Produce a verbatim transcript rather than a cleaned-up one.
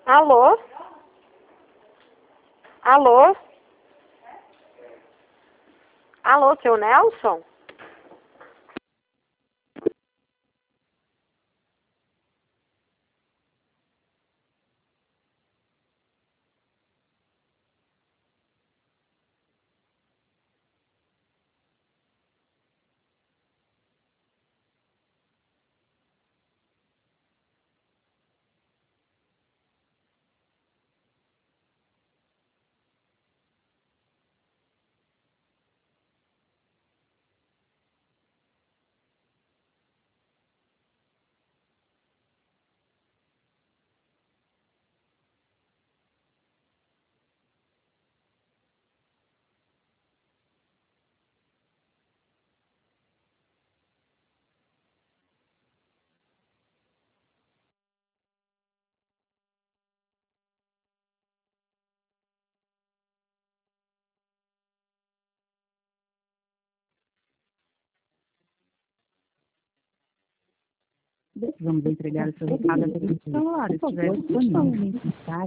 Alô? Alô? Alô, seu Nelson? Vamos entregar o seu recado até que o celular estiver disponível.